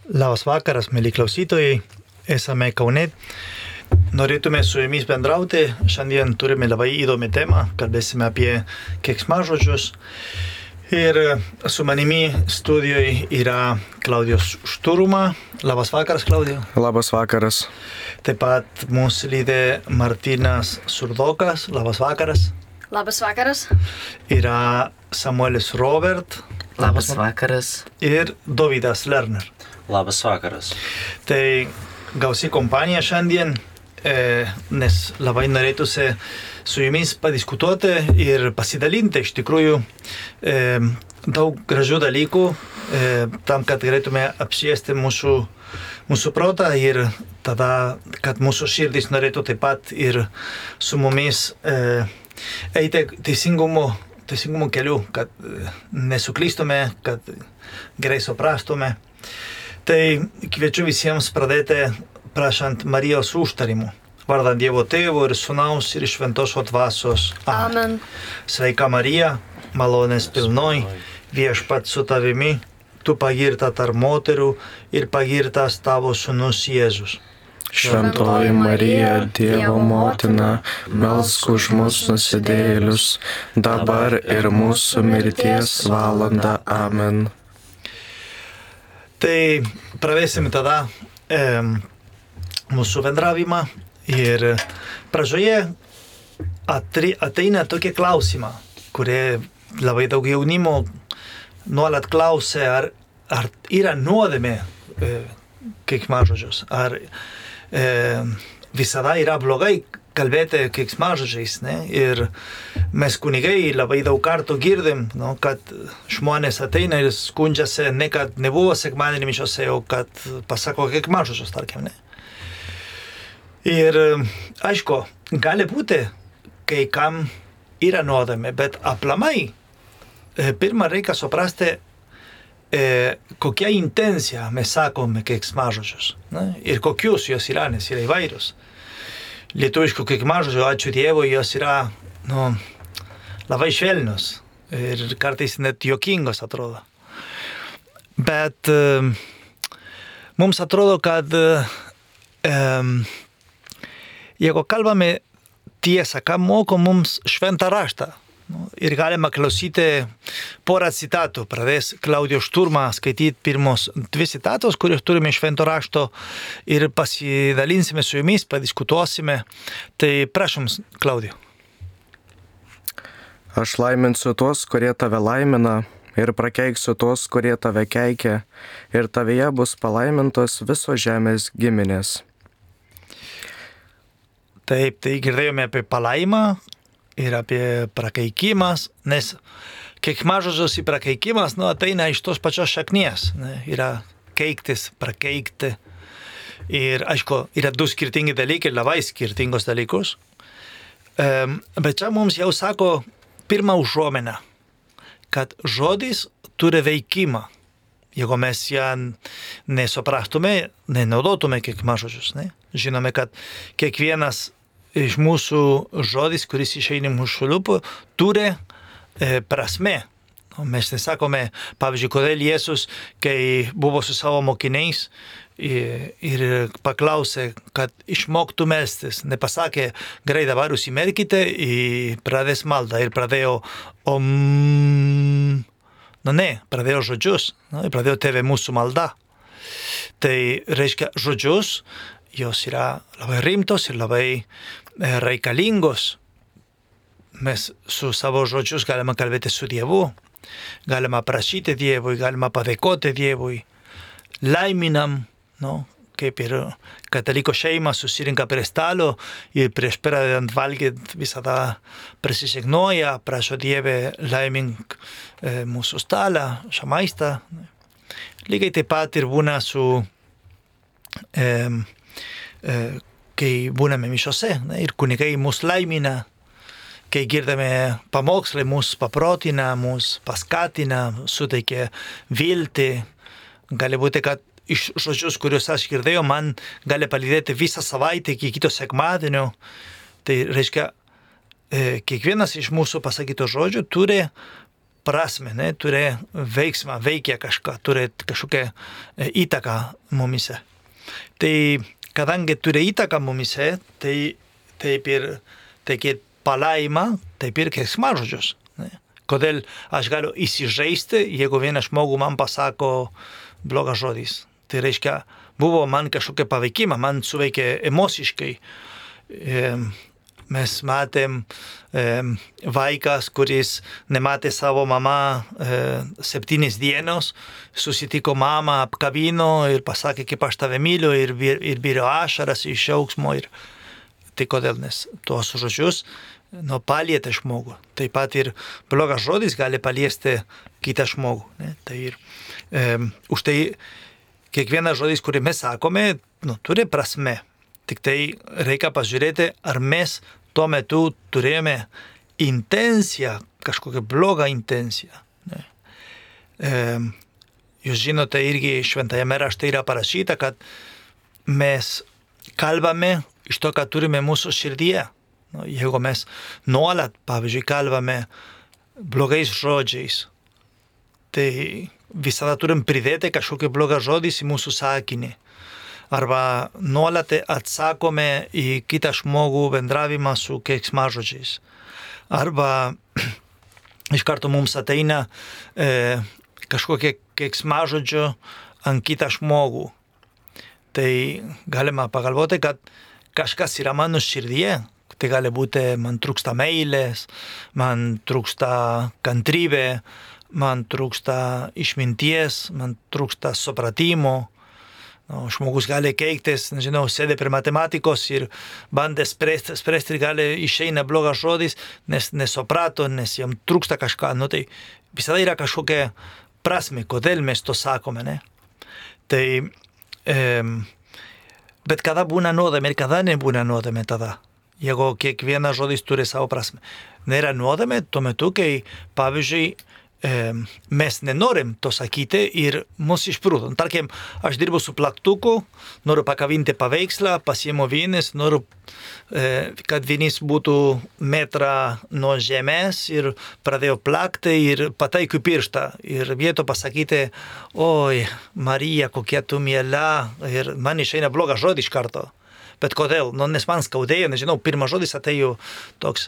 Labas vakaras, mėly klausytojai, esame Kaune. Norėtume su jumis bendrauti. Šiandien turime labai įdomią temą, kalbėsime apie keiksmažodžius. Ir su manimi studijoje yra Klaudijos Šturuma. Labas vakaras, Klaudijo. Labas vakaras. Taip pat mūsų lydė Martynas Surdokas. Labas vakaras. Labas vakaras. Yra Samuelis Robert. Labas vakaras. Ir Dovydas Lerner. Labas vakaras. Tai gausi kompanija šiandien, nes labai norėtųsi su jumis padiskutuoti ir pasidalinti iš tikrųjų daug gražių dalykų, tam, kad galėtume apšviesti mūsų protą ir tada, kad mūsų širdis norėtų taip pat ir su mumis eiti teisingumo keliu, kad nesuklystume, kad gerai suprastume. Tai kviečiu visiems pradėti prašant Marijos užtarimų. Vardant Dievo Tėvo ir Sūnaus ir Šventosios Dvasios. Amen. Sveika Marija, malonės pilnoj, viešpats su tavimi, tu pagirta tarp moterų ir pagirtas tavo sūnus Jėzus. Šventoji Marija, Dievo motina, melsk už mus nusidėjėlius, dabar ir mūsų mirties valanda. Amen. Tai pradėsime tada mūsų bendravimą ir pradžioje ateina tokie klausimą, kurie labai daug jaunimo nuolat klausia, ar yra nuodėmė keiksmažodžius, ar visada yra blogai kalbėti keiksmažodžiais, ne? Ir mes kunigai labai daug kartų girdim, kad žmonės ateina ir skundžiasi ne kad nebuvo sekmadienį mišiose, o kad pasako keiksmažodžius, tarkim, ne? Ir aišku, gali būti, kai kam yra nuodėmė, bet aplamai pirmą reikia suprasti, kokia intencija mes sakome keiksmažodžius, ne? Ir kokius jos yra, nes yra įvairius. Lietuviškų keiksmažodžių, ačiū Dievui, jos yra labai švelnios ir kartais net juokingos atrodo. Bet mums atrodo, kad jeigu kalbame tiesą, ką moko mums šventą raštą, ir galima klausyti porą citatų. Pradės Klaudijos Šturma skaityti pirmos 2 citatos, kurios turime švento rašto ir pasidalinsime su jumis, padiskutuosime. Tai prašom, Klaudijo. Aš laiminsiu tuos, kurie tave laimina, ir prakeiksiu tuos, kurie tave keikia, ir tavyje bus palaimintos visos žemės giminės. Taip, tai girdėjome apie palaimą ir apie prakeikimas, nes keiksmažodžius ir prakeikimas ateina iš tos pačios šaknies. Yra keiktis, prakeikti. Ir aišku, yra 2 skirtingi dalykai, labai skirtingos dalykus. Bet čia mums jau sako pirmą užuominą, kad žodis turi veikimą. Jeigu mes ją nesuprastume, nenaudotume keiksmažodžius. Žinome, kad kiekvienas iš mūsų žodis, kuris išeina mūsų lūpų, turi prasme. Mes nesakome, pavyzdžiui, kodėl Jėzus, kai buvo su savo mokiniais ir paklausė, kad išmoktų melstis, nepasakė, gerai, dabar užsimerkite ir pradės maldą. Ir pradėjo pradėjo žodžius, ir pradėjo tėve mūsų malda. Tai reiškia, žodžius, jos yra labai rimtos ir labai reikalingos. Mes su savo žodžius galime kalbėti su Dievu, galime prašyti Dievui, galime padėkoti Dievui, laiminam, kaip ir kataliko šeima susirinka prie stalo ir prieš pradedant valgyti visada prisišiknoja, prašo Dieve laimink mūsų stalą, šią maistą. Lygiai taip pat ir būna su kai būname mišiose, ir kunigai mus laimina, kai girdame pamokslai, mus paprotina, mus paskatina, suteikia viltį. Gali būti, kad iš žodžius, kuriuos aš girdėjau, man gali palydėti visą savaitę iki kito sekmadienio. Tai reiškia, kiekvienas iš mūsų pasakytų žodžių turi prasme, ne, turi veiksmą, veikia kažką, turi kažkokią įtaką mumise. Tai kadangi turi įtaką mumise, tai taip ir palaima, taip ir keiksmažodžius. Kodėl aš galiu įsižeisti, jeigu vienas žmogus man pasako blogas žodis. Tai reiškia, buvo man kažkokia paveikima, man suveikė emociškai. Mes matėm vaikas, kuris nematė savo mamą 7 dienos, susitiko mamą, apkabino ir pasakė, kaip aš tave myliu, ir byrėjo ašaras iš džiaugsmo. Tai kodėl, nes tuos žodžius palietė žmogų. Taip pat ir blogas žodis gali paliesti kitą žmogų. Ne? Tai ir už tai kiekvienas žodis, kurį mes sakome, turi prasme. Tik tai reikia pažiūrėti, ar mes tuo metu turėjome intenciją, kažkokią blogą intenciją. Ne? Jūs žinote, irgi šventajame rašte yra parašyta, kad mes kalbame iš to, ką turime mūsų širdyje. Jeigu mes nuolat, pavyzdžiui, kalbame blogais žodžiais, tai visada turim pridėti kažkokį blogą žodis į mūsų sakinį. Arba nuolat atsakome į kitą žmogų bendravimą su keiksmažodžiais. Arba iš karto mums ateina kažkokie keiksmažodžio ant kitą žmogų. Tai galima pagalvoti, kad kažkas yra mano širdyje. Tai gali būti, man trūksta meilės, man trūksta kantrybė, man trūksta išminties, man trūksta supratimo. Žmogus gali keiktis, nežinau, sėdė prie matematikos ir bandė spręsti ir gali išeina blogas žodis, nes nesuprato, nes jam trūksta kažką. Tai visada yra kažkokia prasme, kodėl mes to sakome, ne? Tai, bet kada būna nuodėmė ir kada nebūna nuodėmė tada. Jeigu kiekvienas žodis turi savo prasme. Nėra nuodėmė tuo metu, kai, pavyzdžiui, mes nenorim to sakyti ir mus išprūdo. Tarkim, aš dirbu su plaktuku, noriu pakabinti paveikslą, pasiimu vinis, noriu, kad vinis būtų metrą nuo žemės ir pradėjau plakti ir pataikiu pirštą. Ir vieto pasakyti, oi, Marija, kokia tu miela, ir man išeina blogas žodis iš karto. Bet kodėl? Nes man skaudėjo, nežinau, pirmas žodis atėjo toks.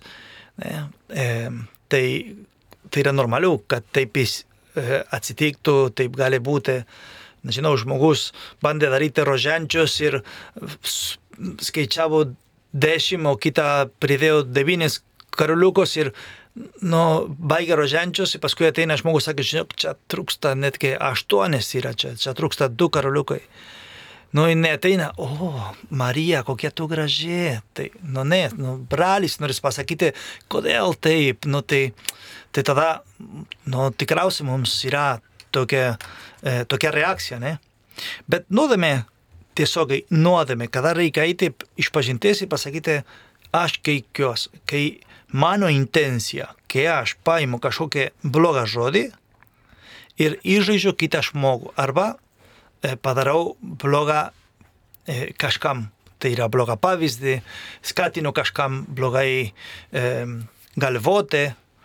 Tai yra normalu, kad taip atsitiktų, taip gali būti. Nežinau, žmogus bandė daryti rožančius ir skaičiavo 10, o kitą pridėjo 9 karoliukus ir baigė rožančius ir paskui ateina žmogus, sakė, žinok, čia trūksta netgi 8 yra, čia trūksta 2 karoliukai. Neateina, Marija, kokia tu graži. Tai, bralis noris pasakyti, kodėl taip. Tai tada, tikriausiai mums yra tokia reakcija, ne? Bet nuodėmė, tiesiogai nuodėmė, kada reikia eiti išpažinties ir pasakyti, aš keikiuosi, kai mano intencija, kai aš paimu kažkokią blogą žodį ir įžaidžiu kitą žmogų, arba padarau blogą kažkam, tai yra blogą pavyzdį, skatinu kažkam blogai galvoti.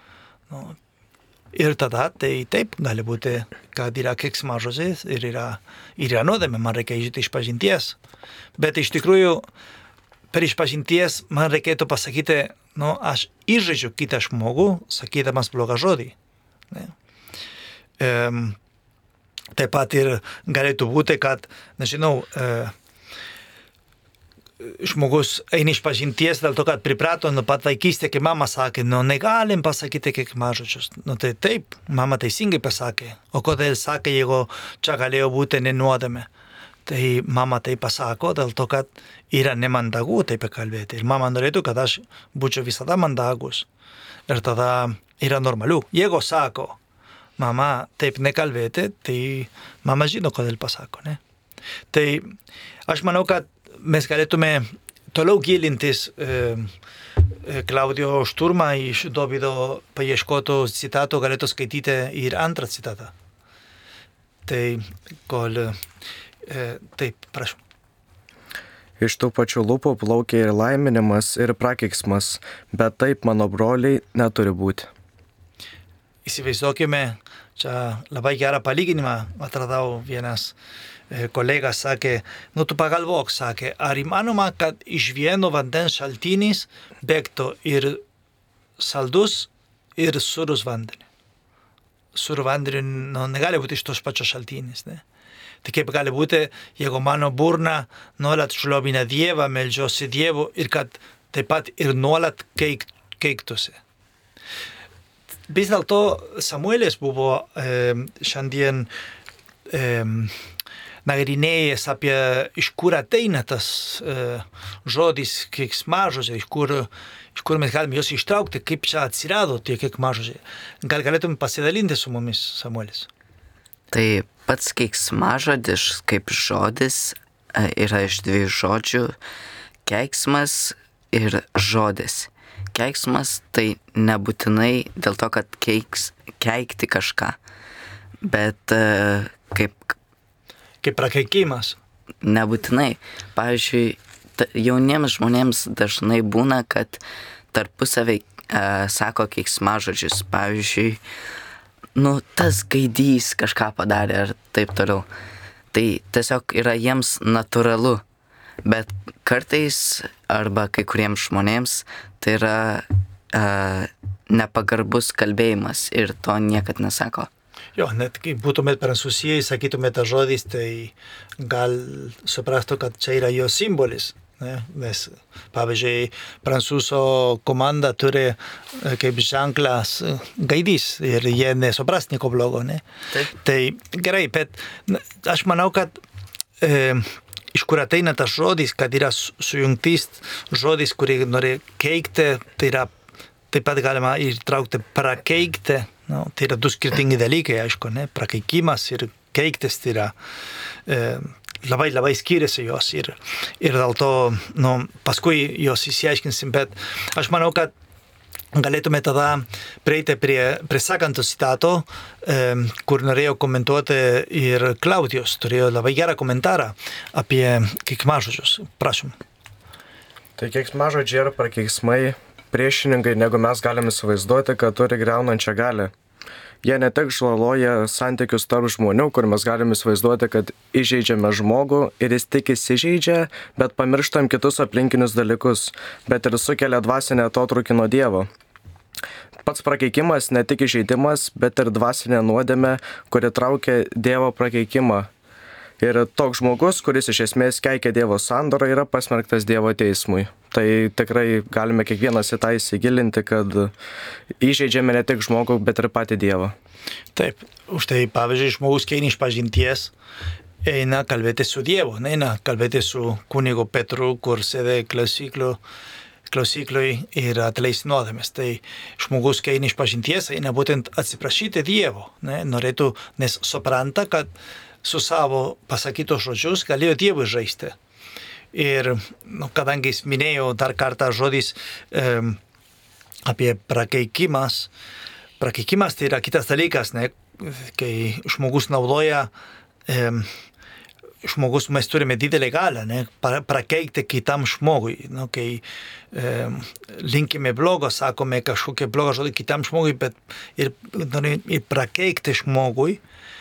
Ir tada tai taip gali būti, kad yra keiksmažodis ir yra nuodėmė, man reikia įžyti išpažinties. Bet iš tikrųjų, per išpažinties man reikėtų pasakyti, aš įžaidžiu kitą žmogų, sakydamas blogą žodį. Ne? Taip pat ir galėtų būti, kad, nežinau, žmogus eina išpažinties dėl to, kad priprato nuo pat vaikystės, kai mama sakė, negalim pasakyti keiksmažodžius. Tai taip, mama teisingai pasakė. O kodėl sakė, jeigu čia galėjo būti nenuodėmė? Tai mama tai pasako dėl to, kad yra nemandagu taip kalbėti. Ir mama norėtų, kad aš būčiau visada mandagus. Ir tada yra normaliu. Jeigu sako, mama taip nekalbėti, tai mama žino, kodėl pasako, ne? Tai aš manau, kad mes galėtume toliau gilintis Klaudijo Šturmą iš Dovydo paieškoto citato, galėtų skaityti ir antrą citatą. Tai kol taip, prašau. Iš tų pačių lūpų plaukia ir laiminimas, ir prakeiksmas, bet taip, mano broliai, neturi būti. įsivaizduokime, čia labai gerą palyginimą atradau, vienas kolegas sakė, tu pagalvok, sakė, ar įmanoma, kad iš vieno vandens šaltinis bėgtų ir saldus, ir surus vandenį. Surų vandenį negali būti iš tos pačios šaltinis, ne? Tai kaip gali būti, jeigu mano burna nuolat šlovina Dievą, meldžiuosi Dievu ir kad taip pat ir nuolat keiktųsi. Vis dėlto Samuelis buvo šiandien nagrinėjęs apie iš kur ateina tas žodis keiksmažodžiai, iš kur mes galime juos ištraukti, kaip čia atsirado tie keiksmažodžiai. Gal galėtum pasidalinti su mumis, Samuelis? Tai pats keiksmažodis kaip žodis yra iš dviejų žodžių - keiksmas ir žodis. Keiksmas tai nebūtinai dėl to, kad keikti kažką, bet kaip prakeikimas. Nebūtinai. Pavyzdžiui, jauniems žmonėms dažnai būna, kad tarpusavį sako keiksmažodžius. Pavyzdžiui, tas gaidys kažką padarė ar taip toliau. Tai tiesiog yra jiems natūralu. Bet kartais arba kai kuriems žmonėms tai yra nepagarbus kalbėjimas ir to niekad nesako. Jo, net kai būtumėt Prancūzijai, sakytumėt tą žodis, tai gal suprastų, kad čia yra jo simbolis. Ne? Nes, pavyzdžiui, prancūzų komanda turi kaip ženklas gaidys ir jie nesupras nieko blogo. Ne? Tai gerai, bet aš manau, kad iš kur ateina tas žodis, kad yra sujungtis žodis, kurį nori keikti, tai yra taip pat galima įtraukti prakeikti. Tai yra du skirtingi dalykai, aišku, ne? Prakeikimas ir keiktis tai yra labai skiriasi jos ir dėl to paskui jos įsiaiškinsim, bet aš manau, kad galėtume tada prieiti prie sekanto citato, kur norėjau komentuoti ir Klaudijos turėjo labai gerą komentarą apie keiksmažodžius. Prašom. Tai keiksmažodžiai yra prakeiksmai priešininkai, negu mes galime įsivaizduoti, kad turi griaunančią galią. Jie ne tik žaloja santykius tarp žmonių, kur mes galime įsivaizduoti, kad įžeidžiame žmogų ir jis tik įsižeidžia, bet pamirštam kitus aplinkinius dalykus, bet ir sukelia dvasinę atotrūkį nuo Dievo. Pats prakeikimas ne tik įžeidimas, bet ir dvasinė nuodėmė, kuri traukia Dievo prakeikimą. Ir toks žmogus, kuris iš esmės keikia Dievo sandorą, yra pasmerktas Dievo teismui. Tai tikrai galime kiekvienas į tą įsigilinti, kad įžeidžiame ne tik žmogų, bet ir patį Dievą. Taip, už tai pavyzdžiui, žmogus eina iš pažinties, eina kalbėti su Dievu, neina kalbėti su kunigu Petru, kur sėdė klausyklui ir atleis nuodėmes. Tai žmogus eina iš pažinties, eina būtent atsiprašyti Dievo, norėtų, nes supranta, kad su savo pasakytos žodžius galėjo Dievui žaisti. Ir kadangi jis minėjo dar kartą žodis apie prakeikimas tai yra kitas dalykas, ne? Kai žmogus naudoja, mes turime didelę galią, ne? Prakeikti kitam žmogui. Kai linkime blogo, sakome kažkokią blogą žodį kitam žmogui, bet ir prakeikti žmogui,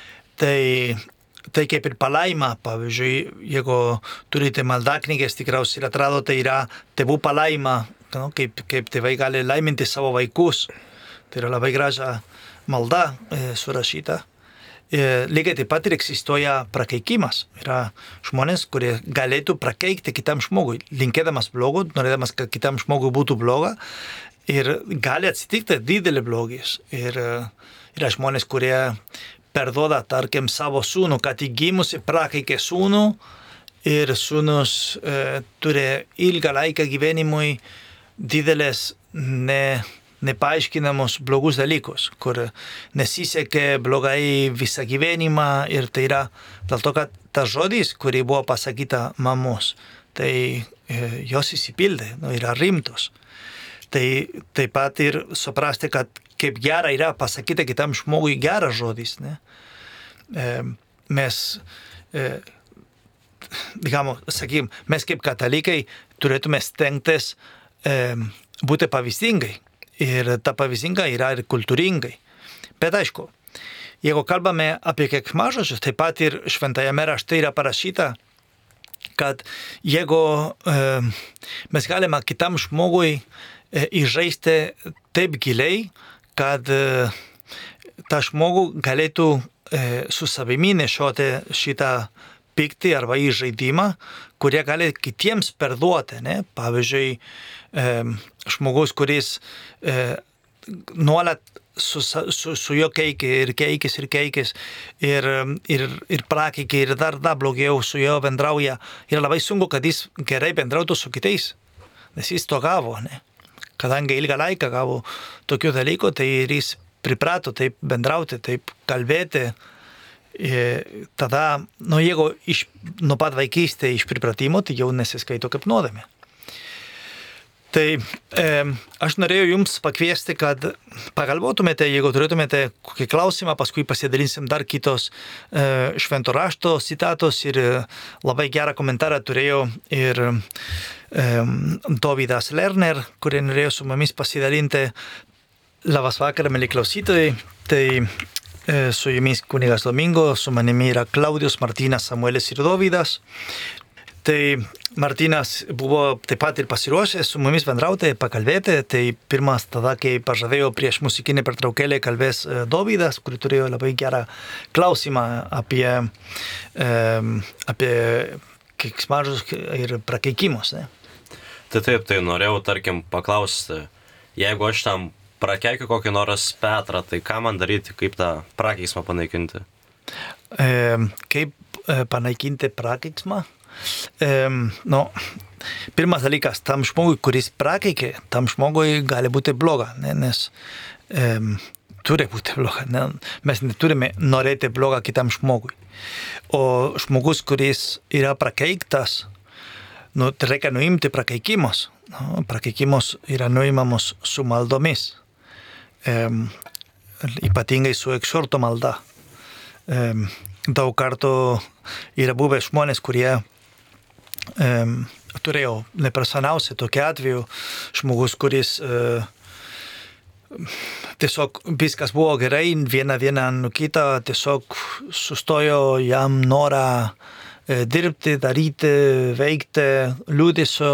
tai kaip ir palaima, pavyzdžiui, jeigu turite maldaknyges, tikriausiai ir atrado, tai yra tėvų palaima, kaip tėvai gali laiminti savo vaikus. Tai yra labai graža malda surašyta. Lygiai taip pat ir egzistuoja prakeikimas. Yra žmonės, kurie galėtų prakeikti kitam žmogui, linkėdamas blogo, norėdamas, kad kitam žmogui būtų bloga. Ir gali atsitikti didelį blogis. Ir yra žmonės, kurie perduoda, tarkim, savo sūnų, kad įgimusi prakeikė sūnų ir sūnus turi ilgą laiką gyvenimui didelės nepaaiškinamus blogus dalykus, kur nesisekė blogai visą gyvenimą ir tai yra dėl to, kad tas žodis, kurį buvo pasakyta mamos, tai jos įsipildė, yra rimtos. Tai taip pat ir suprasti, kad kaip gera yra pasakyti kitam žmogui geras žodis. Ne? Mes kaip katalikai turėtume stengtis būti pavyzdingai. Ir ta pavyzdinga yra ir kultūringai. Bet aišku, jeigu kalbame apie keiksmažodžius, taip pat ir šventajame rašte yra parašyta, kad jeigu mes galime kitam žmogui įžaisti taip giliai, kad tą žmogų galėtų su savimi nešioti šitą pyktį arba įžaidimą, kurie gali kitiems perduoti. Ne? Pavyzdžiui, žmogus, kuris nuolat su juo keikis ir prakeikia ir dar blogiau su juo bendrauja. Ir labai sunku, kad jis gerai bendrautų su kitais, nes jis to gavo. Ne? Kadangi ilgą laiką gavo tokių dalykų, tai ir jis priprato taip bendrauti, taip kalbėti. Tada, jeigu nuo pat vaikystės iš pripratimo, tai jau nesiskaito kaip nuodėmė. Tai aš norėjau jums pakviesti, kad pagalvotumėte, jeigu turėtumėte kokį klausimą, paskui pasidalinsim dar kitos švento rašto citatos ir labai gerą komentarą turėjo ir Dovydas Lerner, kurie norėjo su mumis pasidalinti. Labas vakaras, mieli klausytojai. Tai su jumis kunigas Domingo, su manimi yra Klaudijus, Martynas, Samuelis ir Dovydas. Tai Martynas buvo taip pat ir pasiruošęs su mumis bendrauti, pakalbėti. Tai pirmas tada, kai pažadėjo prieš muzikinę pertraukėlę, kalbės Dovydas, kuri turėjo labai gerą klausimą apie keiksmažodžius ir prakeikimus. Ne? Tai taip, tai norėjau, tarkim, paklausti, jeigu aš tam prakeikiu kokį nors Petrą, tai ką man daryti, kaip tą prakeiksmą panaikinti? Kaip panaikinti prakeiksmą? Pirmas dalykas, tam žmogui, kuris prakeikė, tam žmogui gali būti bloga, nes turi būti bloga. Ne? Mes neturime norėti bloga kitam žmogui. O žmogus, kuris yra prakeiktas, tai reikia nuimti prakeikimus. Prakeikimus yra nuimamos su maldomis. Ypatingai su eksorto malda. Daug kartų yra buvę žmonės, kurie turėjo nepersoniausiai tokį atveju, žmogus, kuris tiesiog viskas buvo gerai, vieną dieną nuo kitą tiesiog sustojo jam norą dirbti, daryti, veikti, liūdesio,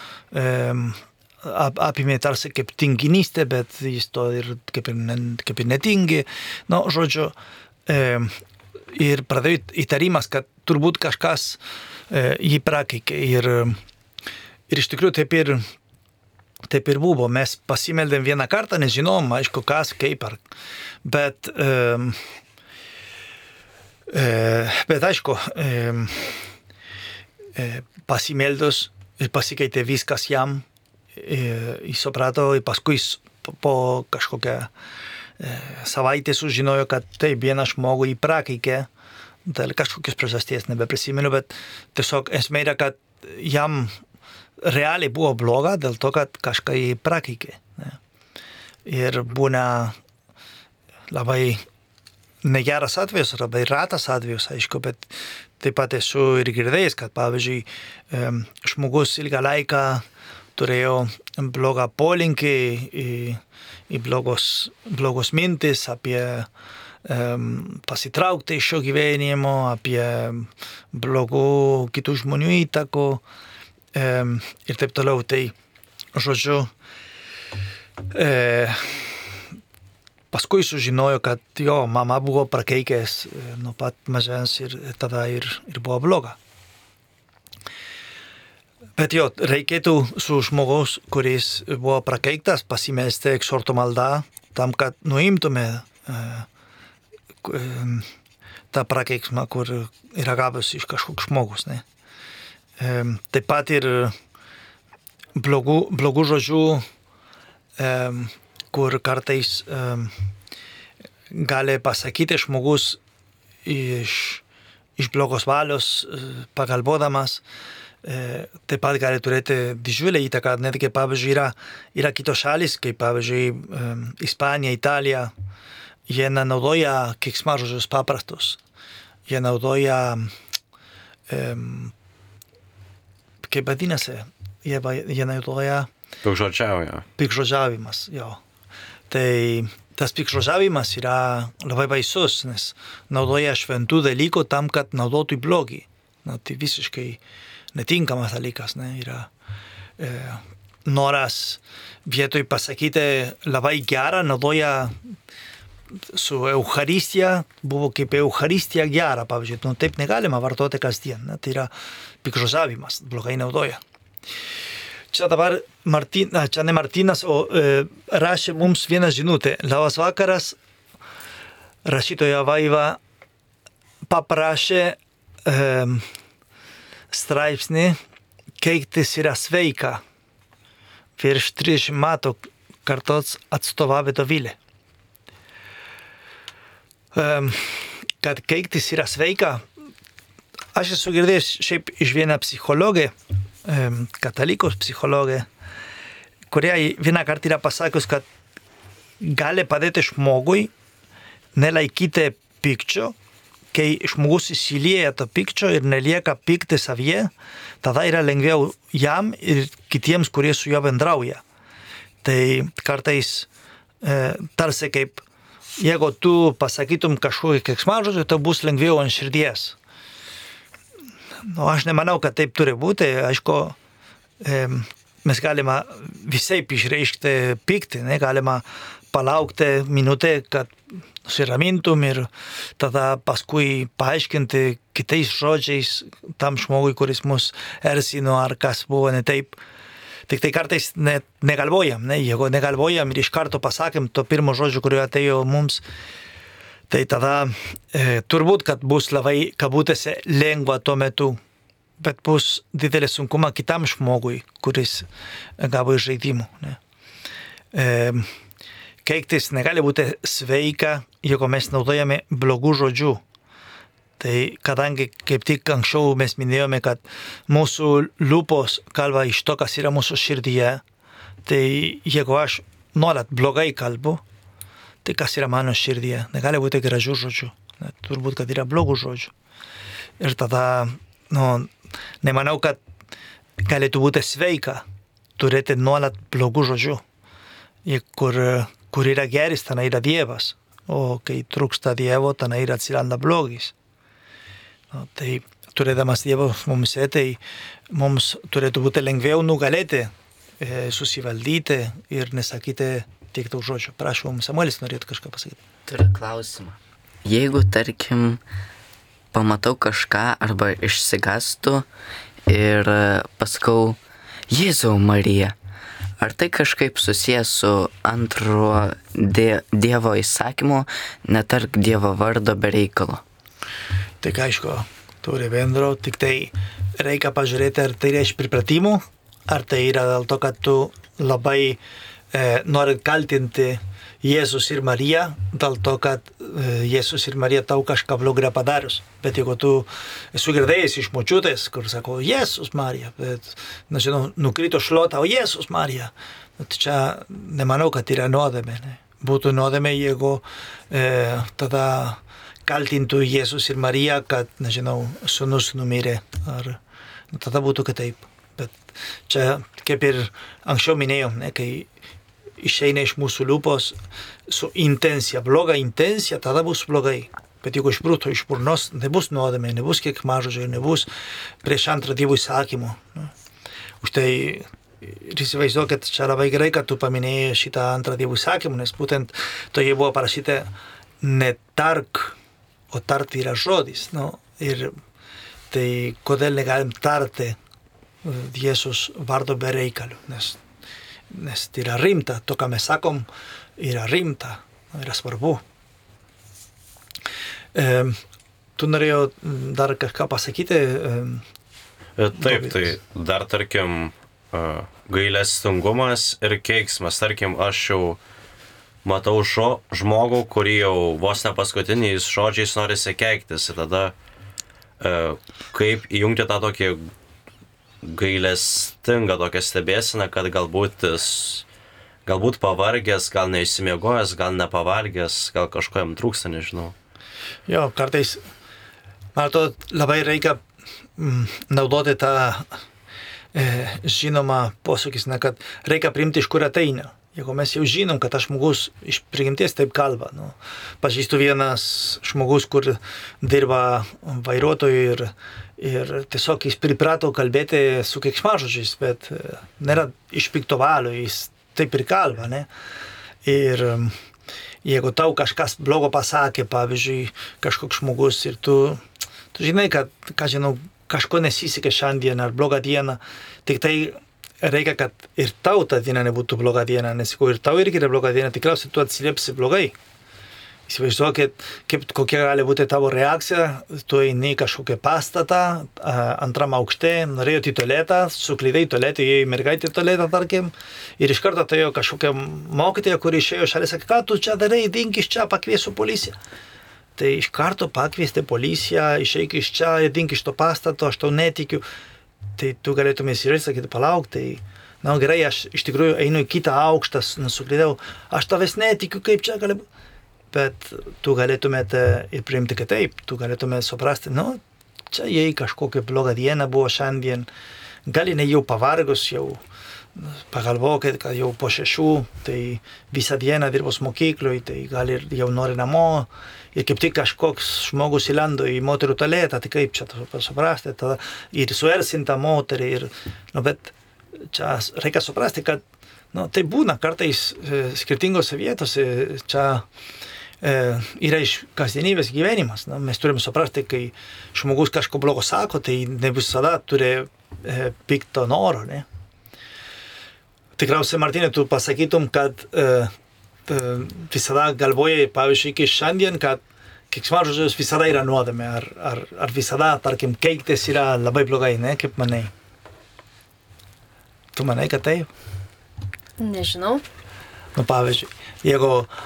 apimė tarsi kaip tinginystė, bet jis to ir kaip ir netingi. Žodžiu, ir pradėjo įtarimas, kad turbūt kažkas jį prakeikė. Ir iš tikrųjų taip ir buvo. Mes pasimeldėm vieną kartą, nežinom, aišku, kas, kaip, bet aišku, pasimeldus ir pasikeitė viskas jam. Jis suprato ir paskui po kažkokią savaitę sužinojo, kad taip vieną žmogų jį prakeikė. Dėl kažkokios priežasties nebeprisimenu, bet tiesiog esmė yra, kad jam realiai buvo bloga dėl to, kad kažką jį prakeikė. Ir būna labai negeras atvejus, labai ratas atvejus, aišku, bet taip pat esu ir girdėjęs, kad pavyzdžiui žmogus ilgą laiką turėjo blogą polinkį į blogos mintis apie pasitraukti iš šio gyvenimo, apie blogų kitų žmonių įtakų ir taip toliau. Tai, žodžiu, paskui sužinojo, kad jo mama buvo prakeikęs nuo pat mažens ir tada ir buvo bloga. Bet jo, reikėtų su žmogaus, kuris buvo prakeiktas, pasimelsti eksorto maldą, tam, kad nuimtume tą prakeiksmą, kur yra gavus iš kažkoks žmogus. Ne? Taip pat ir blogų žodžių, kur kartais gali pasakyti žmogus iš blogos valios, pagalbodamas, taip pat gali turėti didžiulę įtaką, netgi pavyzdžiui yra kitos šalis, kaip pavyzdžiui Ispanija, Italija, jie nenaudoja keiksmažodžius paprastus, jie naudoja, kaip vadinasi, jie naudoja Piktžodžiauja. Piktžodžiavimas, jo. Tai tas piktžodžiavimas yra labai baisus, nes naudoja šventų dalykų tam, kad naudotų į blogį. Na, tai visiškai netinkamas dalykas, ne, yra noras vietoj pasakyti labai gerą, naudoja su Eucharistija, buvo kaip Eucharistija gera, pavyzdžiui, nu, taip negalima vartoti kasdien, ne, tai yra piktžodžiavimas, blogai naudoja. Čia dabar čia ne Martynas, o rašė mums vieną žinutę. Labas vakaras, rašytoja Vaiva paprašė straipsnį keiktis yra sveika. Virš 30 metų kartos atstovavė Dovilė. Kad keiktis yra sveika, aš esu girdėjęs šiaip iš vieną psichologę, katalikos psichologę, kurie vieną kartą yra pasakius, kad gali padėti žmogui nelaikyti pykčio, kai žmogus įsilieja to pykčio ir nelieka pykti savyje, tada yra lengviau jam ir kitiems, kurie su juo bendrauja. Tai kartais tarsi kaip, jeigu tu pasakytum kažkokį keiksmažodį, tai bus lengviau ant širdies. Nu, aš nemanau, kad taip turi būti. Aišku, mes galima visaip išreikšti pyktį, galima palaukti minutę, kad nusiramintum ir tada paskui paaiškinti kitais žodžiais tam žmogui, kuris mus erzino ar kas buvo ne taip. Tik tai kartais net negalvojam, jeigu negalvojam ir iš karto pasakėm to pirmo žodžio, kurio atėjo mums, tai tada turbūt, kad bus labai kabutėse lengva tuo metu, bet bus didelė sunkuma kitam žmogui, kuris gavo iš žaidimų. Keiktis negali būti sveika, jeigu mes naudojame blogų žodžių. Tai kadangi kaip tik anksčiau mes minėjome, kad mūsų lūpos kalba iš to, kas yra mūsų širdyje, tai jeigu aš nuolat blogai kalbu, tai kas yra mano širdyje? Negali būti gražių žodžių, turbūt, kad yra blogų žodžių. Ir tada, nemanau, kad galėtų būti sveika turėti nuolat blogų žodžių, kur yra geris, ten yra Dievas, o kai trūksta Dievo, ten yra atsiranda blogis. Tai turėdamas Dievo mumse, tai mums turėtų būti lengviau nugalėti, susivaldyti ir nesakyti tiek daug žodžių. Prašau, Samuelis norėtų kažką pasakyti. Turiu klausimą. Jeigu, tarkim, pamatau kažką arba išsigastų ir pasakau Jėzau Marija, ar tai kažkaip susijęs su antruo Dievo įsakymu, netark Dievo vardo be reikalo? Tik aišku, turi bendro, tik tai reikia pažiūrėti, ar tai yra iš pripratimo, ar tai yra dėl to, kad tu labai nori kaltinti Jėzus ir Mariją, dėl to, kad Jėzus ir Marija tau kažką blogą yra padarius. Bet jeigu tu esu girdėjęs iš močiutės, kur sako Jėzus Marija, bet, nežinau, nukrito šluota, o Jėzus Marija, tai čia nemanau, kad yra nuodėmė. Būtų nuodėmė, jeigu tada kaltintų Jėzus ir Mariją, kad, nežinau, sūnus numirė, ar tada būtų kitaip. Bet čia, kaip ir anksčiau minėjom, kai išeina iš mūsų lūpos su intencija, bloga intencija, tada bus blogai. Bet jeigu išbrūto iš burnos, nebus nuodėmė, nebus keiksmažodžio, nebus prieš antrą Dievo įsakymų. Už tai ir įsivaizduokit, čia labai gerai, kad tu paminėjai šitą antrą Dievo įsakymą, nes būtent to jie buvo parašyta netark, o tarti yra žodis. Ir tai kodėl negalim tarti Jėzus vardo be reikalo, nes tai yra rimta, to, ką mes sakom, yra rimta, yra svarbu. Tu norėjau dar kažką pasakyti? Taip, tai dar, tarkim, gailestingumas ir keiksmas. Tarkim, aš jau matau žmogų, kurį jau vos ne paskutiniais žodžiais norisi keiktis. Ir tada kaip įjungti tą tokį gailestingą tokią stebėseną, kad galbūt pavargęs, gal neišsimiegojęs, gal nepavalgęs, gal kažko jam trūksta, nežinau. Jo, kartais, man atrodo, labai reikia naudoti tą žinomą posakis, kad reikia priimti, iš kur ateina. Jeigu mes jau žinom, kad tas žmogus iš prigimties taip kalba. Nu, pažįstu vienas žmogus, kur dirba vairuotoju ir tiesiog jis priprato kalbėti su keiksmažodžiais, bet nėra iš pikto valio, jis taip ir kalba, ne? Ir jeigu tau kažkas blogo pasakė, pavyzdžiui, kažkoks žmogus ir tu žinai, kad, kažko nesisekė šiandien ar blogą dieną, tik tai reikia, kad ir tau ta diena nebūtų bloga diena, nes jeigu ir tau irgi yra bloga diena, tikriausiai tu atsiliepsi blogai. Įsivaizduokit, kokia gali būti tavo reakcija, tu eini į kažkokią pastatą, antram aukšte, norėjot į tualetą, suklydai į tualetą, įėjo mergaitė į tualetą, tarkim, ir iš karto atėjo kažkokia mokytoja, kuri išėjo šalia, sakė, ką tu čia darai, dink iš čia, pakviesiu policiją. Tai iš karto pakviesti policiją, išeik iš čia, dink iš to pastato, aš tau netikiu. Tai tu galėtumės ir sakyti, palauk, tai, na gerai, aš iš tikrųjų einu į kitą aukštą, suklydau, aš tavęs netikiu, kaip čia gali būti. Bet tu galėtumėte ir priimti kitaip, tu galėtumėte suprasti, nu, čia jei kažkokia bloga diena buvo šiandien, gali ne jau pavargus, jau pagalvokit, kad jau po 6, tai visą dieną dirbos mokykloj, tai gal ir jau nori namo, ir kaip tik kažkoks žmogus įlendo į moterų tualetą, tai kaip čia suprasti, tada ir suersinta moterį, ir, nu, bet čia reikia suprasti, kad, nu, tai būna kartais skirtingose vietose, čia yra iš kasdienybės gyvenimas. Na, mes turim suprasti, kai žmogus kažko blogo sako, tai ne visada turi pikto noro, ne? Tikriausiai, Martinai, tu pasakytum, kad visada galvojai, pavyzdžiui, iki šiandien, kad keiksmažodžius visada yra nuodėmė, ar visada, tarkim, keiktis yra labai blogai, ne? Kaip manai? Tu manai, kad taip? Nežinau. Nu, pavyzdžiui, jeigu,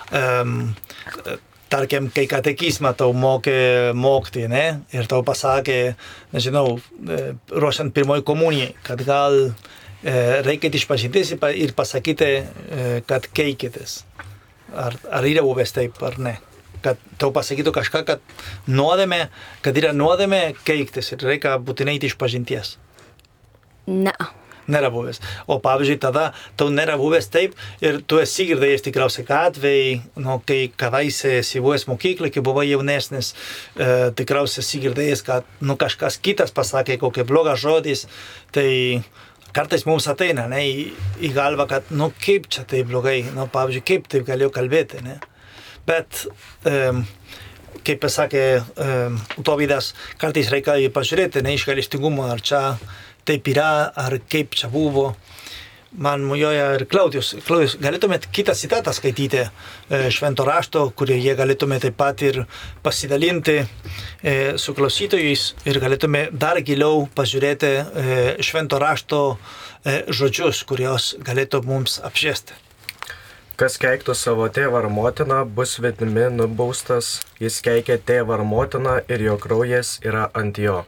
tarkim, kai katekizmą tau mokti, ne, ir tau pasakė, nežinau, ruošiant pirmoji komunijai, kad gal reikia išpažintis ir pasakyti, kad keikitės. Ar yra buvęs taip, ar ne? Kad tau pasakytų kažką, kad nuodėmė, kad yra nuodėmė keiktis ir reikia būtinai išpažinties. Ne. Nėra buvęs. O pavyzdžiui, tada tau nėra buvęs taip ir tu esi girdėjęs tikriausiai gatvėj, nu, kai kadaise esi buvęs mokyklai, kai buvai jaunesnis, tikriausiai esi girdėjęs, kad nu, kažkas kitas pasakė kokią blogą žodis, tai kartais mums ateina, ne, į galvą, kad nu kaip čia taip blogai, nu, pavyzdžiui, kaip taip galėjau kalbėti, ne. Bet, kaip pasakė Dovydas, kartais reikia pažiūrėti, ne, iš gailestingumo, ar čia taip yra, ar kaip čia buvo. Man mojoja ir Klaudijus, galėtumėt kitą citatą skaityti švento rašto, kurioje galėtumėt taip pat ir pasidalinti su klausytojais ir galėtume dar giliau pažiūrėti švento rašto žodžius, kurios galėtų mums apšviesti. Kas keiktų savo tėvą ar motiną, bus vedimi nubaustas, jis keikia tėvą ar motiną ir jo kraujas yra ant jo.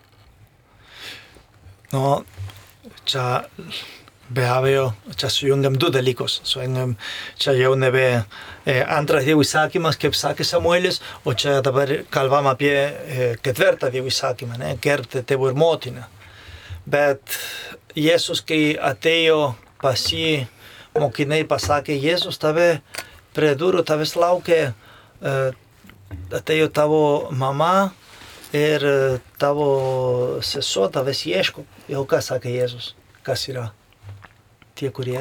Nu, čia be abejo, čia sujungiam 2 dalykus. Čia jau nebe antras Dievo įsakymas, kaip sakė Samuelis, o čia dabar kalbam apie 4 Dievo įsakymą, ne, gerbti tėvų ir motiną. Bet Jėzus, kai atėjo pas jį, mokiniai pasakė, Jėzus tave prie durų, tavęs laukia, atėjo tavo mama, ir tavo sesuo tavęs ieško. Jau ką sakė Jėzus? Kas yra? Tie, kurie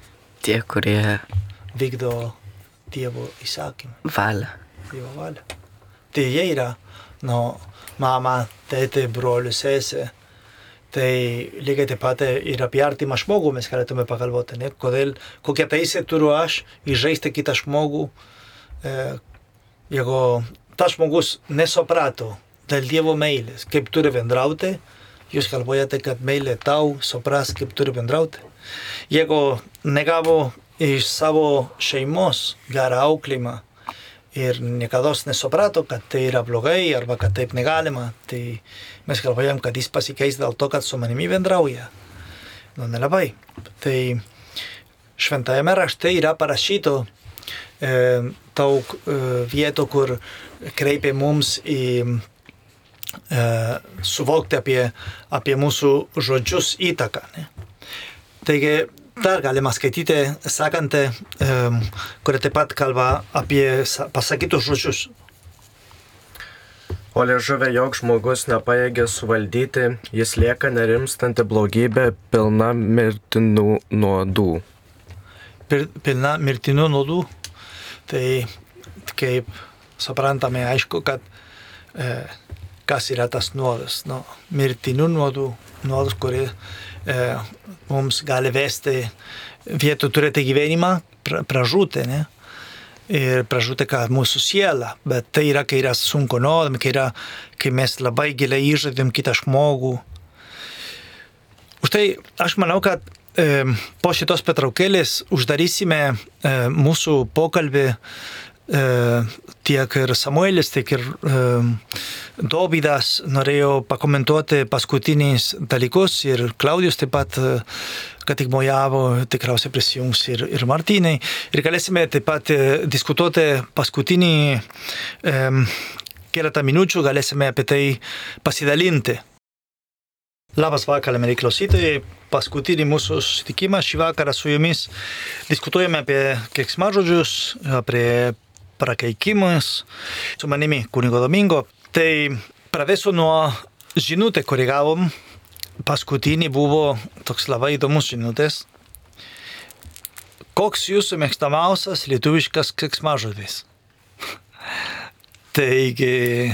vykdo Dievo įsakymą. Valia. Dievo valia. Tai jie yra, nu, mama, tėtė, brolius, sesė. Tai lygiai taip pat ir apie artimą žmogų mes galėtume pagalvoti, ne? Kokią teisę turiu aš įžeisti kitą žmogų, jeigu tas žmogus nesuprato dėl Dievo meilės, kaip turi bendrauti, jūs galvojate, kad meilė tau supras, kaip turi bendrauti. Jeigu negavo iš savo šeimos gerą auklėjimą ir niekada nesuprato, kad tai yra blogai arba kad taip negalima, tai mes galvojam, kad jis pasikeis dėl to, kad su manimi bendrauja. Nu, nelabai. Tai šventajame rašte yra parašyto daug vietų, kur kreipia mums į suvokti apie mūsų žodžius įtaką. Ne? Taigi, dar galima skaityti sekantį, kuri taip pat kalba apie pasakytus žodžius. O liežuvę joks žmogus nepajėgia suvaldyti, jis lieka nerimstanti blogybė, pilna mirtinų nuodų. Pilna mirtinų nuodų. Tai kaip suprantame, aišku, kad kas yra tas nuodas. No, mirtinų nuodų, nuodas, kuri mums gali vesti vietų turėti gyvenimą, pražūti, ne? Ir pražūti ką mūsų sielą, bet tai yra, kai yra sunku nuodami, kai mes labai giliai įžaidėm kitą žmogų. Už tai aš manau, kad po šitos pertraukėlės uždarysime mūsų pokalbį tiek ir Samuelis, tiek ir Dovydas norėjo pakomentuoti paskutinius dalykus ir Klaudijus taip pat, kad tik mojavo, tikriausiai prisijungs ir Martynai. Ir galėsime taip pat diskutuoti paskutinį keletą minučių, galėsime apie tai pasidalinti. Labas vakaras, mieli klausytojai. Paskutinį mūsų susitikimą šį vakarą su jumis diskutuojame apie keiksmažodžius, apie prakeikimus. Su manimi kunigo Domingo. Tai pradėsiu nuo žinutę, kurį gavom. Paskutinį buvo toks labai įdomus žinutės. Koks jūsų mėgstamiausias lietuviškas keiksmažodis? Taigi,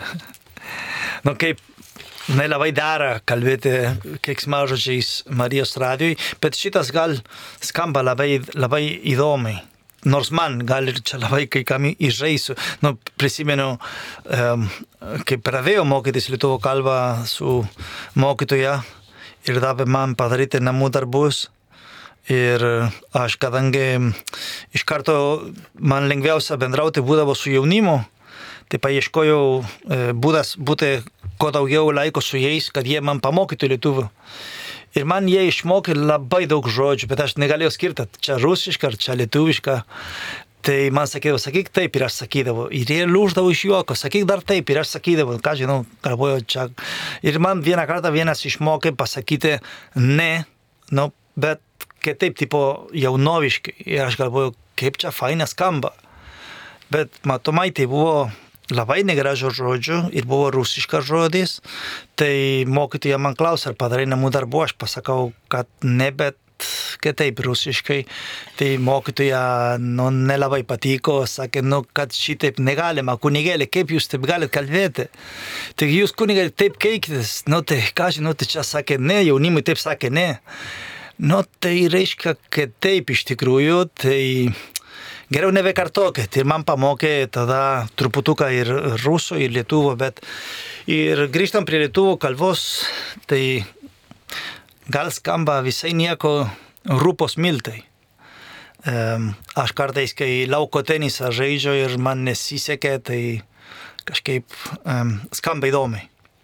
kaip nelabai dera kalbėti keiksmažodžiais Marijos radijoj, bet šitas gal skamba labai įdomiai. Nors man gal ir čia labai kai kam įžeisiu. Prisimenu, kai pradėjau mokytis lietuvių kalbą su mokytoja ir davė man padaryti namų darbus. Ir aš, kadangi iš karto man lengviausia bendrauti būdavo su jaunimu, tai paieškojau būdas būti kuo daugiau laiko su jais, kad jie man pamokytų lietuvių. Ir man jie išmokė labai daug žodžių, bet aš negalėjau skirti, čia rusiška ar čia lietuviška. Tai man sakydavo, sakyk taip, ir aš sakydavau. Ir jie lūždavo iš juoko, sakyk dar taip, ir aš sakydavau, ką žinau, galvoju čia. Ir man vieną kartą vienas išmokė pasakyti ne, bet kitaip, tipo jaunoviškai. Ir aš galvoju, kaip čia faina skamba. Bet matomai tai buvo labai negražų žodžių ir buvo rusiškas žodis. Tai mokytoja man klausė, ar padarai namų darbų, aš pasakau, kad ne, bet kitaip rusiškai. Tai mokytoja nelabai patiko, sakė, kad šitaip negalima, kunigėlė, kaip jūs taip galite kalbėti? Tai jūs kunigėlė taip keikitės, tai ką žinote, čia sakė ne, jaunimui taip sakė ne. Tai reiškia, kad taip iš tikrųjų, tai geriau nebekartokit. Ir man pamokė tada truputuką ir rusų, ir lietuvo, bet ir grįžtam prie lietuvo kalbos, tai gal skamba visai nieko rūpos miltai. Aš kartais, kai lauko tenisą žaidžiu ir man nesisekė, tai kažkaip skamba įdomiai.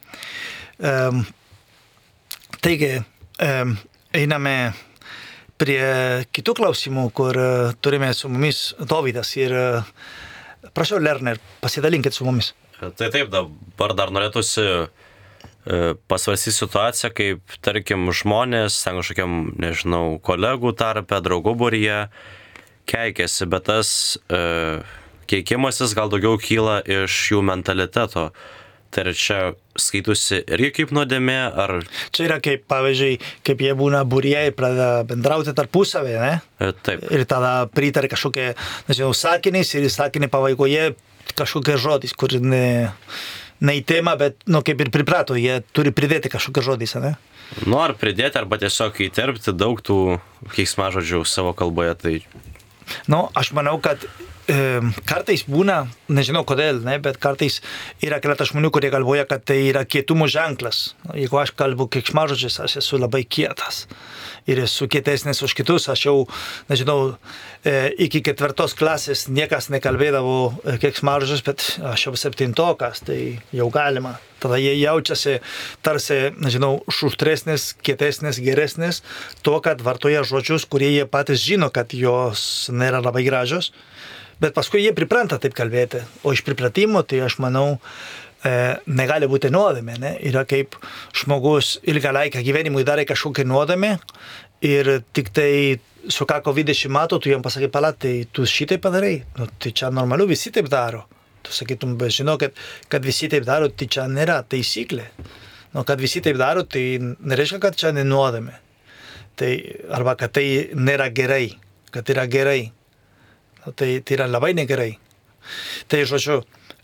Taigi, einame prie kitų klausimų, kur turime su mumis Dovydas. Ir prašau, Lerner, pasidalinkit su mumis. Tai taip, dabar dar norėtųsi pasvarstyti situaciją, kaip, tarkim, žmonės, ten kažkokiam, nežinau, kolegų tarpe, draugų būryje keikiasi, bet tas keikimasis gal daugiau kyla iš jų mentaliteto. Tai ar čia skaitusi irgi kaip nuodėmė, ar... Čia yra kaip, pavyzdžiui, kaip jie būna būryje ir pradeda bendrauti tarpusavį, ne? Taip. Ir tada pritarė kažkokie, nežinau, sakinys ir sakinį pabaigoje kažkokie žodis, kur ne į temą, bet, kaip ir priprato, jie turi pridėti kažkokie žodis, ne? Ar pridėti, arba tiesiog įterpti daug tų keiksmažodžių savo kalboje, tai... Aš manau, kad kartais būna, nežinau kodėl, ne, bet kartais yra keletas žmonių, kurie galvoja, kad tai yra kietumo ženklas. Jeigu aš kalbu keiksmažodžiais, aš esu labai kietas ir esu kietesnis už kitus. Aš jau, nežinau, iki 4 klasės niekas nekalbėdavo keiksmažodžius, bet aš jau 7-okas, tai jau galima. Tada jie jaučiasi tarsi, nežinau, šuštresnis, kietesnis, geresnis, to, kad vartoja žodžius, kurie jie patys žino, kad jos nėra labai gražios. Bet paskui jie pripranta taip kalbėti. O iš pripratimo, tai aš manau, negali būti nuodėmė. Ne? Yra kaip žmogus ilgą laiką gyvenimui darė kažkokią nuodėmę ir tik tai sukako 20 metų, tu jam pasakai, pala, tai tu šitai padarai. Nu, tai čia normalu, visi taip daro. Tu sakytum, bet žinau, kad visi taip daro, tai čia nėra taisyklė. Nu, kad visi taip daro, tai nereiškia, kad čia nenuodėmė. Tai, arba kad tai nėra gerai, kad yra gerai. Nu, tai yra labai negerai. Tai, žodžiu,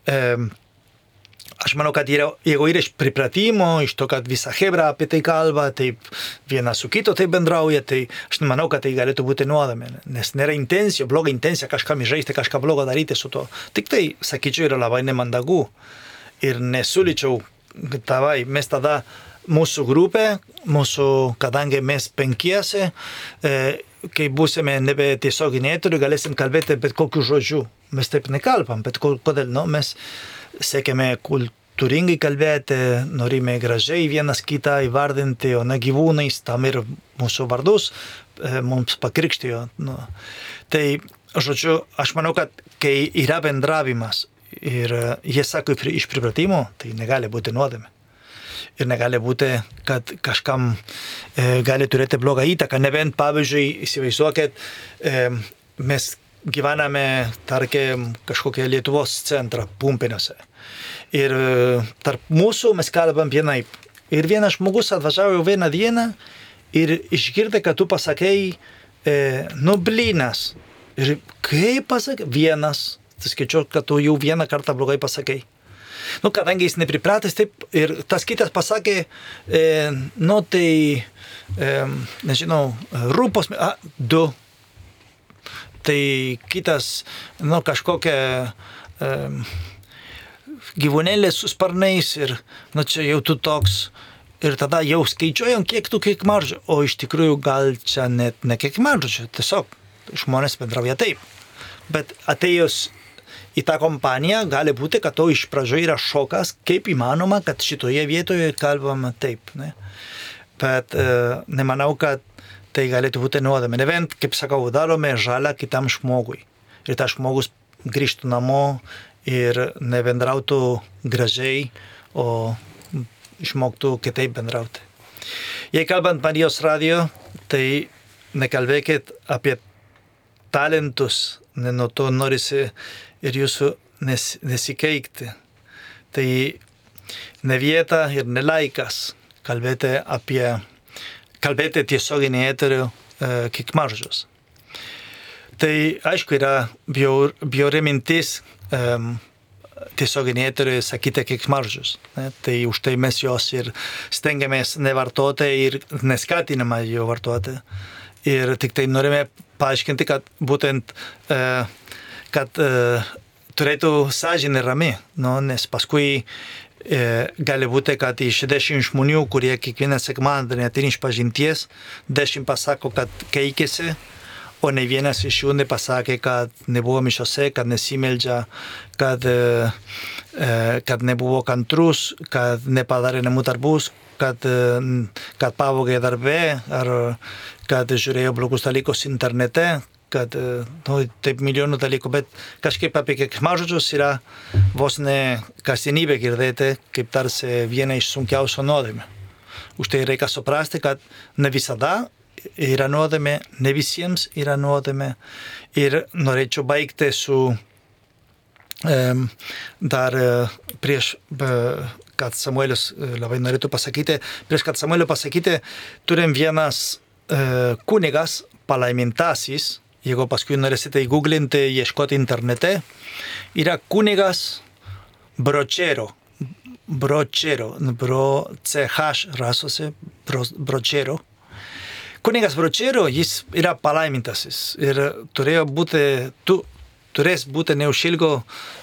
aš manau, kad jeigu yra iš pripratimo, iš to, kad visa hebra apie tai kalba, taip vienas su kito taip bendrauja, tai aš manau, kad tai galėtų būti nuodėmė. Nes nėra intencija, bloga intencija kažkam įžeisti, kažką blogo daryti su to. Tik tai, sakyčiau, yra labai nemandagu. Ir nesiūlyčiau, tavai, mes tada mūsų grupė, kadangi mes 5, kai būsime nebe tiesioginiai eteriu, galėsim kalbėti bet kokiu žodžiu. Mes taip nekalbam, bet kodėl? Nu, mes siekiame kultūringai kalbėti, norime gražiai vienas kitą įvardinti, o ne gyvūnais, tam ir mūsų vardus mums pakrikštijo. Nu. Tai, žodžiu, aš manau, kad kai yra bendravimas ir jie sako iš pripratimo, tai negali būti nuodėmė. Ir negali būti, kad kažkam gali turėti blogą įtaką. Nebent, pavyzdžiui, įsivaizduokit, mes gyvename, tarkim, kažkokią Lietuvos centrą Pumpėnuose. Ir tarp mūsų mes kalbam vienaip. Ir vienas žmogus atvažiavo vieną dieną ir išgirdė, kad tu pasakei, nu, blynas. Ir kaip pasakei? Vienas. Tai skaičiau, kad tu jau vieną kartą blogai pasakei. Nu, kadangi jis nepripratęs, taip, ir tas kitas pasakė, nu, tai, nežinau, rūpos, 2. Tai kitas, nu, kažkokia gyvūnėlė su sparnais ir, nu, čia jau tu toks. Ir tada jau skaičiuojam, kiek maržų. O iš tikrųjų gal čia net ne kiek maržų, tiesiog žmonės bendrauja taip. Bet atėjus į tą kompaniją gali būti, kad to iš pradžio yra šokas, kaip įmanoma, kad šitoje vietoje kalbama taip. Ne? Bet nemanau, kad tai galėtų būti nuodėmė. Nebent, kaip sakau, darome žalą kitam žmogui. Ir tas žmogus grįžtų namo ir nebendrautų gražiai, o išmoktų kitaip bendrauti. Jei kalbant Marijos radijo, tai nekalbėkit apie talentus, nuo to norisi ir jūsų nesikeikti. Tai ne vieta ir ne laikas kalbėti tiesioginį eterių keiksmažodžius. Tai aišku yra bjauri mintis tiesioginį eterių sakyti keiksmažodžius. Tai už tai mes jos ir stengiamės nevartoti ir neskatiname jo vartoti. Ir tik tai norime paaiškinti, kad būtent kad turėtų sąžinė rami, nu, nes paskui gali būti, kad iš 10 žmonių, kurie kiekvieną sekmadienį ateina iš pažinties, 10 pasako, kad keikėsi, o ne vienas iš jų nepasakė, kad nebuvo mišiose, kad nesimeldžia, kad nebuvo kantrus, kad nepadarė namų darbus, kad pavogė darbė, ar kad žiūrėjo blogus dalykus internete, kad, nu, taip milijonų dalykų, bet kažkaip apie keiksmažodžius yra vos ne kasdienybė girdėti, kaip tarsi viena iš sunkiausių nuodėmių. Už tai reikia suprasti, kad ne visada yra nuodėmė, ne visiems yra nuodėmė. Ir norėčiau baigti su dar prieš, kad Samuelis labai norėtų pasakyti, prieš kad Samuelio pasakyti, turim vienas kunigas, palaimintasis, jeigu paskui norėsite įgooglinti, ieškoti internete, yra kunigas Brochero, CH rasosi, Brochero. Kunigas Brochero, jis yra palaimintasis ir turės būti neužilgo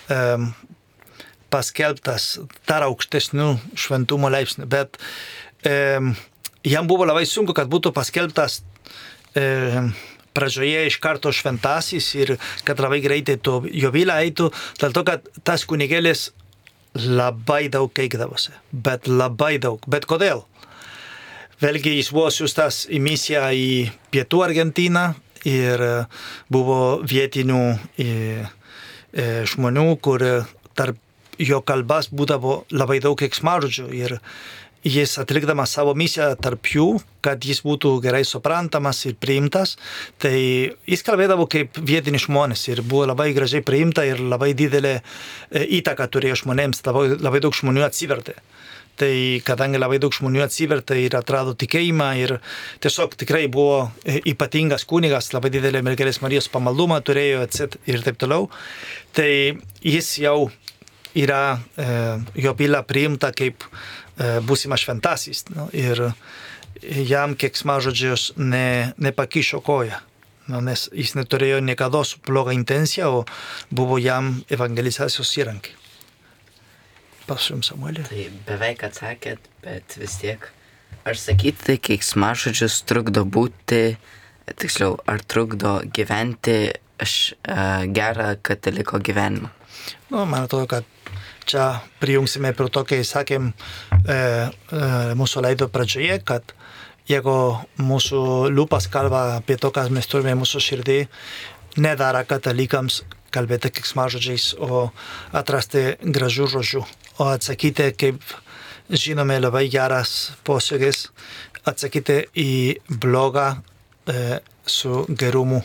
paskelbtas dar aukštesnių šventumo laipsnių, bet jam buvo labai sunku, kad būtų paskelbtas pradžioje iš karto šventasis ir kad labai greitai to jo byla eitų, dėl to, kad tas kunigėlis labai daug keikdavosi, bet labai daug. Bet kodėl? Vėlgi jis buvo siųstas į misiją į pietų Argentiną ir buvo vietinių žmonių, kur tarp jo kalbas būdavo labai daug keiksmažodžių ir jis atlikdamas savo misiją tarp jų, kad jis būtų gerai suprantamas ir priimtas, tai jis kalbėdavo kaip vietinis žmonės ir buvo labai gražiai priimta ir labai didelė įtaka turėjo žmonėms, labai daug žmonių atsivertė. Tai kadangi labai daug žmonių atsivertė ir atrado tikėjimą ir tiesiog tikrai buvo ypatingas kunigas, labai didelė Mergelės Marijos pamaldumą turėjo ir taip toliau, tai jis jau yra jo byla priimta kaip būsimas šventasis ir jam keiksmažodžius nepakišo koją, nes jis neturėjo niekada blogą intenciją, o buvo jam evangelizacijos įrankiai. Prašom, Samuelį. Tai beveik atsakėt, bet vis tiek. Ar sakyti, keiksmažodžius trukdo būti, tiksliau, ar trukdo gyventi gerą kataliko gyvenimą? Man atrodo, kad čia prijungsime prie to, kai sakėm mūsų laido pradžioje, kad jeigu mūsų lūpas kalba apie to, kas mes turime mūsų širdį, nedara katalikams kalbėti keiksmažodžiais, o atrasti gražių žodžių, o atsakyti, kaip žinome, labai geras posakis, atsakyti į blogą su gerumu.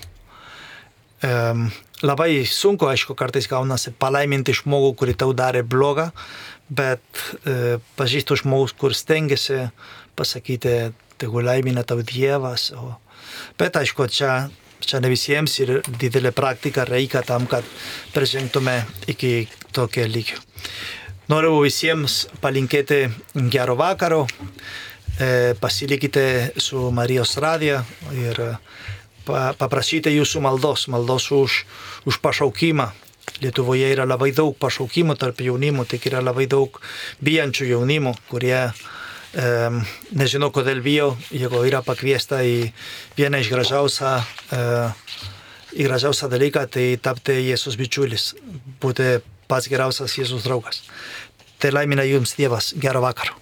Labai sunku, aišku, kartais gaunasi palaiminti žmogų, kurį tau darė blogą, bet pažįstu žmogus, kur stengiasi pasakyti, tegu laimina tau Dievas. Bet aišku, čia ne visiems ir didelė praktika reikia tam, kad peržengtume iki tokio lygio. Noriu visiems palinkėti gero vakaro, pasilikite su Marijos radija ir paprašyti jūsų maldos už pašaukimą. Lietuvoje yra labai daug pašaukimų tarp jaunimų, tik yra labai daug bijančių jaunimų, kurie nežinau, kodėl bijo, jeigu yra pakviesta į vieną iš gražiausią dalyką, tai tapti Jėzus bičiulis, būti pats geriausias Jėzus draugas. Tai laimina jums Dievas, gero vakaro.